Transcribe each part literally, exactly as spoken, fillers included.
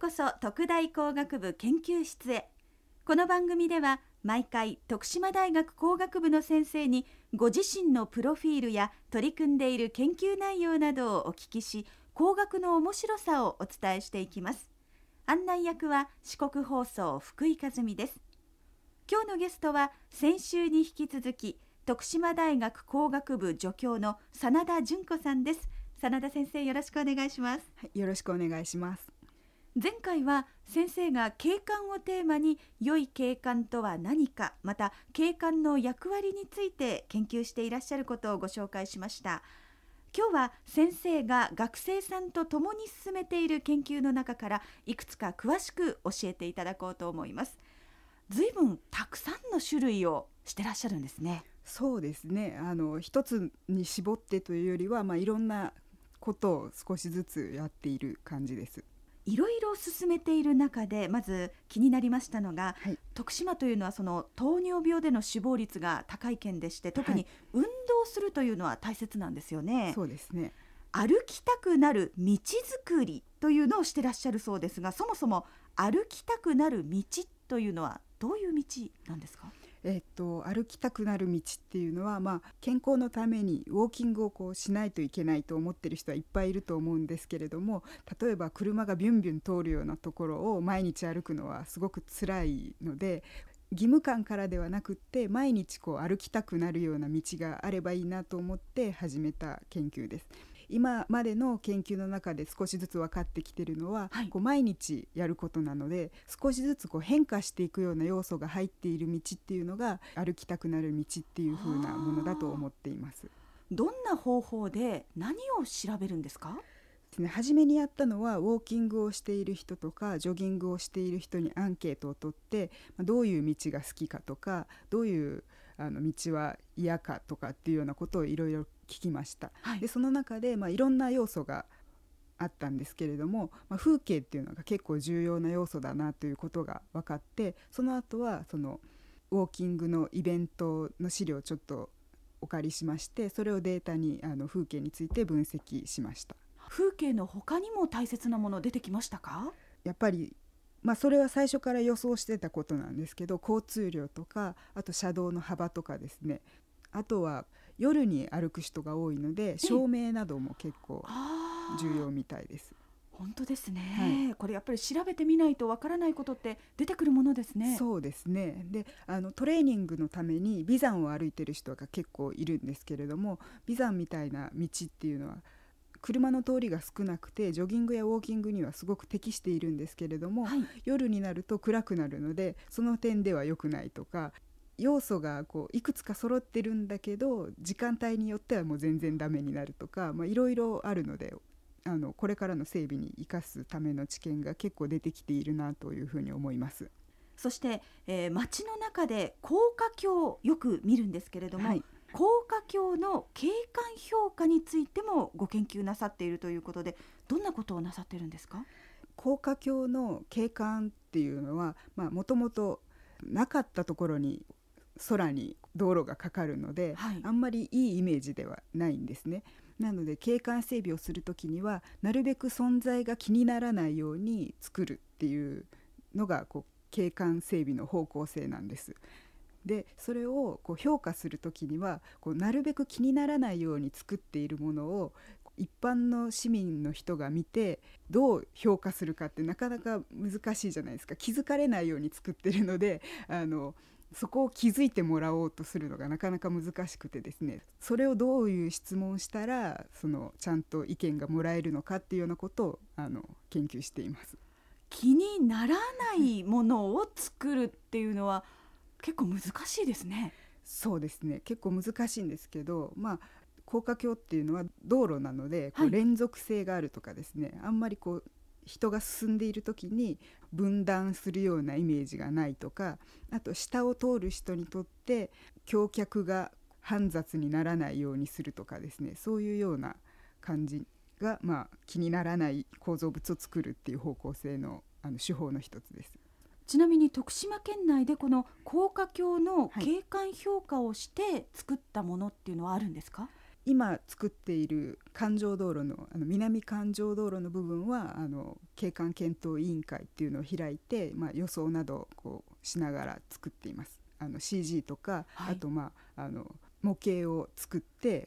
こそ徳大工学部研究室へ。この番組では毎回徳島大学工学部の先生にご自身のプロフィールや取り組んでいる研究内容などをお聞きし、工学の面白さをお伝えしていきます。案内役は四国放送福井和美です。今日のゲストは先週に引き続き徳島大学工学部助教の真田純子さんです。真田先生、よろしくお願いします。 はい、よろしくお願いします。 前回は先生が景観をテーマに良い景観とは何か、また景観の役割について研究していらっしゃることをご紹介しました。今日は先生が学生さんと共に進めている研究の中からいくつか詳しく教えていただこうと思います。ずいぶんたくさんの種類をしてらっしゃるんですね。 そうですね、あの一つに絞ってというよりは、まあ、いろんなことを少しずつやっている感じです。 いろいろ進めている中でまず気になりましたのが、 はい、 徳島というのはその糖尿病での死亡率が高い県でして、特に運動するというのは大切なんですよね。 はい、そうですね。 歩きたくなる道作りというのをしてらっしゃるそうですが、そもそも歩きたくなる道というのはどういう道なんですか？ えっと、歩きたくなる道っていうのは、まあ、健康のためにウォーキングをこうしないといけないと思っている人はいっぱいいると思うんですけれども、例えば車がビュンビュン通るようなところを毎日歩くのはすごく辛いので、義務感からではなくって毎日こう歩きたくなるような道があればいいなと思って始めた研究です。今までの研究の中で少しずつ分かってきているのは、はい、こう毎日やることなので、少しずつこう変化していくような要素が入っている道っていうのが歩きたくなる道っていう風なものだと思っています。 どんな方法で何を調べるんですか？ ですね、初めにやったのはウォーキングをしている人とかジョギングをしている人にアンケートを取って、どういう道が好きかとか、どういうあの道は嫌かとかっていうようなことをいろいろ聞きました。はい、でその中で、まあ、いろんな要素があったんですけれども、まあ、風景っていうのが結構重要な要素だなということが分かって、その後はそのウォーキングのイベントの資料をちょっとお借りしまして、それをデータにあの風景について分析しました。 風景の他にも大切なもの出てきましたか？ やっぱりまあ、それは最初から予想してたことなんですけど、交通量とか、あと車道の幅とかですね、あとは夜に歩く人が多いので照明なども結構重要みたいです。 本当ですね、 はい、 これやっぱり調べてみないとわからないことって出てくるものですね。 そうですね。であのトレーニングのために眉山を歩いてる人が結構いるんですけれども、眉山みたいな道っていうのは車の通りが少なくてジョギングやウォーキングにはすごく適しているんですけれども、はい、夜になると暗くなるのでその点では良くないとか、要素がこういくつか揃ってるんだけど時間帯によってはもう全然ダメになるとか、いろいろあるので、あのこれからの整備に生かすための知見が結構出てきているなというふうに思います。 そして、えー、街の中で高架橋をよく見るんですけれども、はい、高架橋の景観評価についてもご研究なさっているということで、どんなことをなさっているんですか？ 高架橋の景観っていうのはもともとなかったところに空に道路がかかるので、はい、あんまりいいイメージではないんですね。なので景観整備をするときにはなるべく存在が気にならないように作るっていうのがこう景観整備の方向性なんです。でそれをこう評価するときにはこうなるべく気にならないように作っているものを一般の市民の人が見てどう評価するかってなかなか難しいじゃないですか。気づかれないように作ってるので、あのそこを気づいてもらおうとするのがなかなか難しくてですね、それをどういう質問をしたらそのちゃんと意見がもらえるのかっていうようなことをあの研究しています。 気にならないものを作るっていうのは結構難しいですね。 そうですね、結構難しいんですけど、まあ高架橋っていうのは道路なのでこう連続性があるとかですね、はい、あんまりこう人が進んでいる時に分断するようなイメージがないとか、あと下を通る人にとって橋脚が煩雑にならないようにするとかですね、そういうような感じが、まあ、気にならない構造物を作るっていう方向性の、あの手法の一つです。 ちなみに徳島県内でこの高架橋の景観評価をして作ったものっていうのはあるんですか？ はい、 今作っている環状道路 の, あの南環状道路の部分はあの景観検討委員会っていうのを開いて、まあ、予想などをこうしながら作っています。あの シージー とか、はい、あと、まあ、あの模型を作って、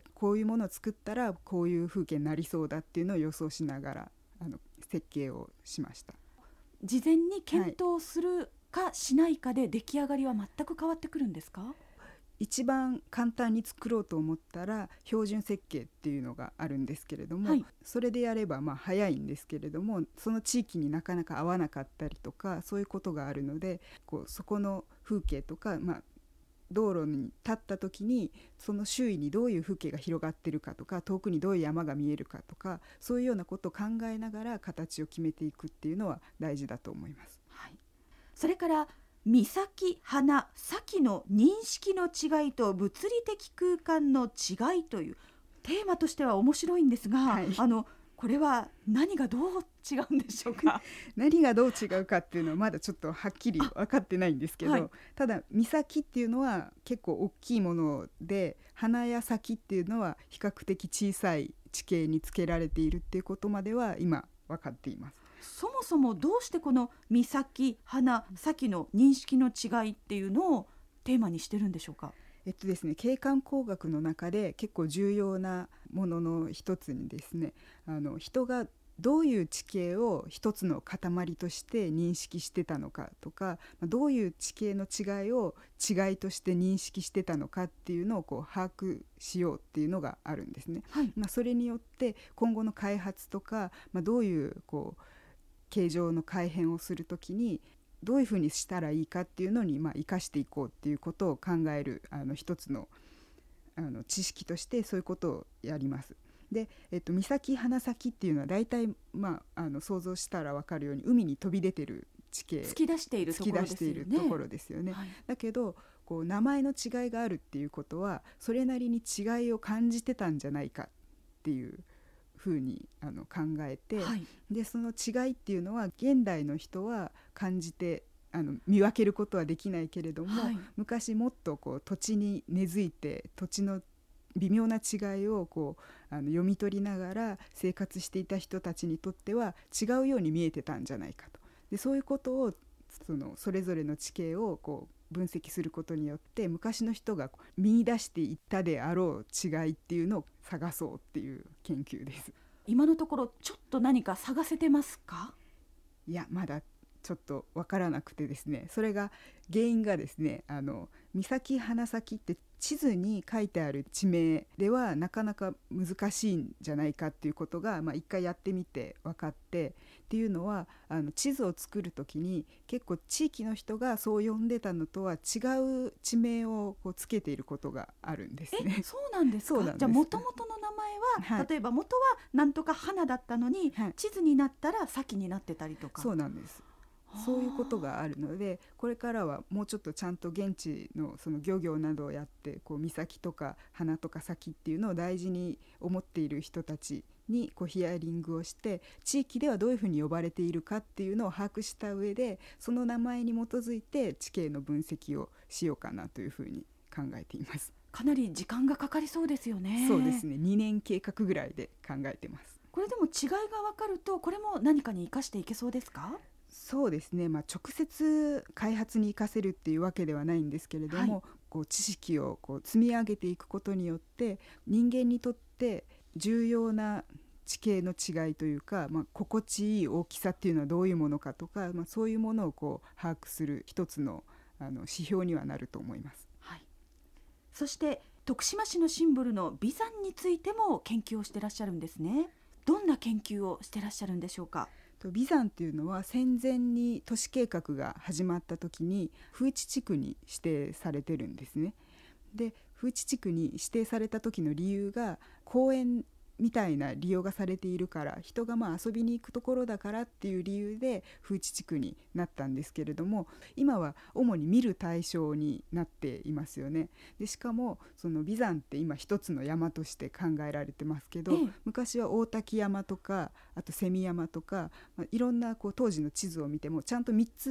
こういうものを作ったらこういう風景になりそうだっていうのを予想しながらあの設計をしました。 事前に検討するかしないかで出来上がりは全く変わってくるんですか？ 一番簡単に作ろうと思ったら標準設計っていうのがあるんですけれども、はい、それでやればまあ早いんですけれども、その地域になかなか合わなかったりとかそういうことがあるので、こうそこの風景とか、まあ、道路に立った時にその周囲にどういう風景が広がってるかとか、遠くにどういう山が見えるかとか、そういうようなことを考えながら形を決めていくっていうのは大事だと思います。 はい、それから岬、花、咲の認識の違いと物理的空間の違いというテーマとしては面白いんですが、はい、あのこれは何がどう違うんでしょうか？ 何がどう違うかっていうのはまだちょっとはっきり分かってないんですけど、はい、ただ岬っていうのは結構大きいもので、花や咲っていうのは比較的小さい地形につけられているっていうことまでは今分かっています。 そもそもどうしてこの岬、花、咲の認識の違いっていうのをテーマにしてるんでしょうか？ えっとですね、景観工学の中で結構重要なものの一つにですね、あの人がどういう地形を一つの塊として認識してたのかとか、どういう地形の違いを違いとして認識してたのかっていうのをこう把握しようっていうのがあるんですね。はい、まあ、それによって今後の開発とか、まあ、どういうこう形状の改変をするときにどういうふうにしたらいいかっていうのに、まあ、生かしていこうっていうことを考えるあの一つの、あの知識としてそういうことをやります。で、えっと、岬、花咲っていうのは大体、まあ、あの想像したら分かるように海に飛び出てる地形、 突き出しているところですよね。突き出しているところですよね。 はい、だけどこう名前の違いがあるっていうことはそれなりに違いを感じてたんじゃないかっていうふうにあの考えて、はい、でその違いっていうのは現代の人は感じてあの見分けることはできないけれども、はい、昔もっとこう土地に根付いて土地の微妙な違いをこうあの読み取りながら生活していた人たちにとっては違うように見えてたんじゃないかと。でそういうことを そのそれぞれの地形をこう分析することによって昔の人が見出していったであろう違いっていうのを探そうっていう研究です。 今のところちょっと何か探せてますか？ いや、まだちょっと分からなくてですね、それが原因がですね、あの岬、花咲って地図に書いてある地名ではなかなか難しいんじゃないかっていうことが、まあ、一回やってみて分かって、っていうのはあの地図を作るときに結構地域の人がそう呼んでたのとは違う地名をこうつけていることがあるんですね。 え、そうなんですか？そうなんです。じゃあ元々の名前は、はい、例えば元はなんとか花だったのに、はい、地図になったら咲になってたりとか。 そうなんです。そういうことがあるので、これからはもうちょっとちゃんと現地 の, その漁業などをやってこう岬とか花とか咲っていうのを大事に思っている人たちにこうヒアリングをして、地域ではどういうふうに呼ばれているかっていうのを把握した上で、その名前に基づいて地形の分析をしようかなというふうに考えています。 かなり時間がかかりそうですよね。 そうですね、にねん計画ぐらいで考えてます。 これでも違いが分かるとこれも何かに生かしていけそうですか？ そうですね、まあ、直接開発に生かせるっていうわけではないんですけれども、はい、こう知識をこう積み上げていくことによって人間にとって重要な地形の違いというか、まあ、心地いい大きさっていうのはどういうものかとか、まあ、そういうものをこう把握する一つの、あの指標にはなると思います。 はい、そして徳島市のシンボルの眉山についても研究をしてらっしゃるんですね。どんな研究をしてらっしゃるんでしょうか？ 眉山っていうのは戦前に都市計画が始まった時に風致地区に指定されてるんですね。で、風致地区に指定された時の理由が公園みたいな利用がされているから、人がまあ遊びに行くところだからっていう理由で風致地区になったんですけれども、今は主に見る対象になっていますよね。でしかもその眉山って今一つの山として考えられてますけど、うん、昔は大滝山とかあと蝉山とか、まあ、いろんなこう当時の地図を見てもちゃんとみっつ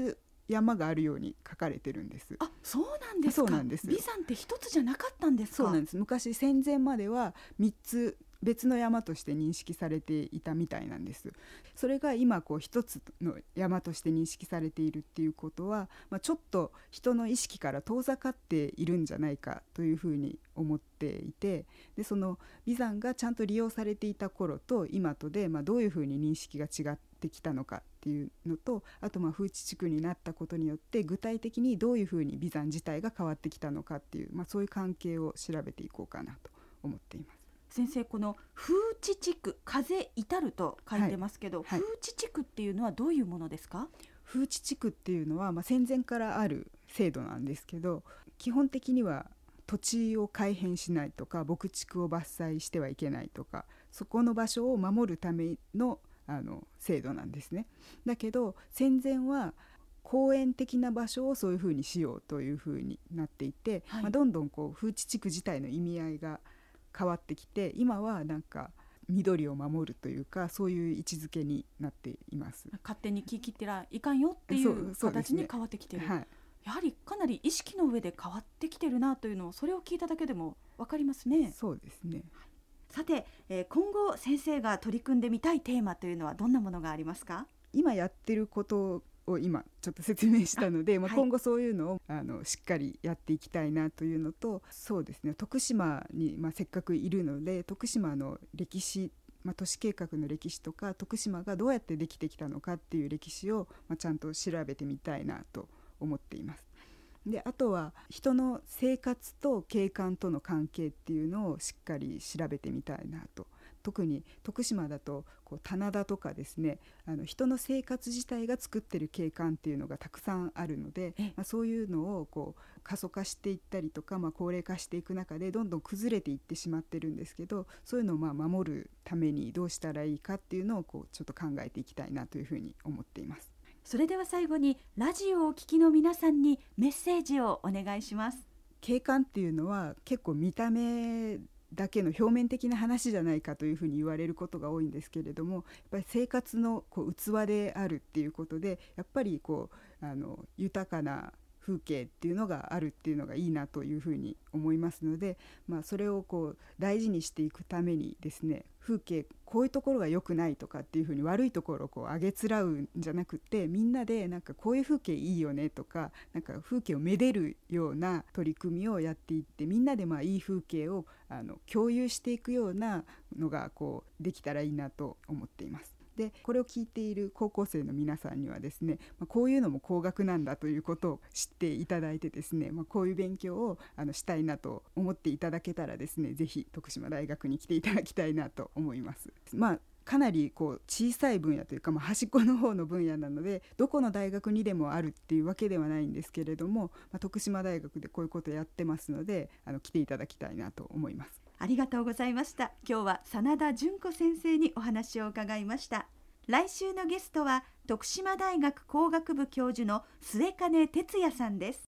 山があるように書かれてるんです。 あ、そうなんですか。 そうなんです。 眉山って一つじゃなかったんですか。 そうなんです。昔戦前まではみっつ別の山として認識されていたみたいなんです。それが今こう一つの山として認識されているっていうことは、まあ、ちょっと人の意識から遠ざかっているんじゃないかというふうに思っていて、でその眉山がちゃんと利用されていた頃と今とで、まあ、どういうふうに認識が違ってきたのかっていうのと、あとまあ風致地区になったことによって具体的にどういうふうに眉山自体が変わってきたのかっていう、まあ、そういう関係を調べていこうかなと思っています。 先生、この風致地区、風至ると書いてますけど、はいはい、風致地区っていうのはどういうものですか。 風致地区っていうのは、まあ、戦前からある制度なんですけど、基本的には土地を改変しないとか牧畜を伐採してはいけないとか、そこの場所を守るための、あの制度なんですね。だけど戦前は公園的な場所をそういうふうにしようというふうになっていて、はい、まあ、どんどんこう風致地区自体の意味合いが変わってきて、今はなんか緑を守るというか、そういう位置づけになっています。 勝手に木切ってらいかんよっていう形に変わってきている、ね、はい、やはりかなり意識の上で変わってきてるなというのを、それを聞いただけでも分かりますね。 そうですね。 さて、えー、今後先生が取り組んでみたいテーマというのはどんなものがありますか。 今やってることを今ちょっと説明したので、まあ、今後そういうのを、はい、あのしっかりやっていきたいなというのと、そうですね、徳島に、まあ、せっかくいるので、徳島の歴史、まあ、都市計画の歴史とか徳島がどうやってできてきたのかっていう歴史を、まあ、ちゃんと調べてみたいなと思っています。であとは人の生活と景観との関係っていうのをしっかり調べてみたいなと。特に徳島だとこう棚田とかですね、あの人の生活自体が作ってる景観っていうのがたくさんあるので、まあ、そういうのをこう過疎化していったりとか、まあ、高齢化していく中でどんどん崩れていってしまってるんですけど、そういうのをまあ守るためにどうしたらいいかっていうのをこうちょっと考えていきたいなというふうに思っています。 それでは最後にラジオをお聞きの皆さんにメッセージをお願いします。 景観っていうのは結構見た目だけの表面的な話じゃないかというふうに言われることが多いんですけれども、やっぱり生活のこう器であるっていうことで、やっぱりこうあの豊かな風景っていうのがあるっていうのがいいなというふうに思いますので、まあ、それをこう大事にしていくためにですね、風景こういうところが良くないとかっていうふうに悪いところをこう上げつらうんじゃなくて、みんなでなんかこういう風景いいよねとか、なんか風景をめでるような取り組みをやっていって、みんなでまあいい風景をあの共有していくようなのがこうできたらいいなと思っています。でこれを聞いている高校生の皆さんにはですね、まあ、こういうのも工学なんだということを知っていただいてですね、まあ、こういう勉強をあのしたいなと思っていただけたらですね、ぜひ徳島大学に来ていただきたいなと思います。まあかなりこう小さい分野というか、まあ、端っこの方の分野なので、どこの大学にでもあるっていうわけではないんですけれども、まあ、徳島大学でこういうことをやってますので、あの来ていただきたいなと思います。 ありがとうございました。今日は真田純子先生にお話を伺いました。来週のゲストは徳島大学工学部教授の末金哲也さんです。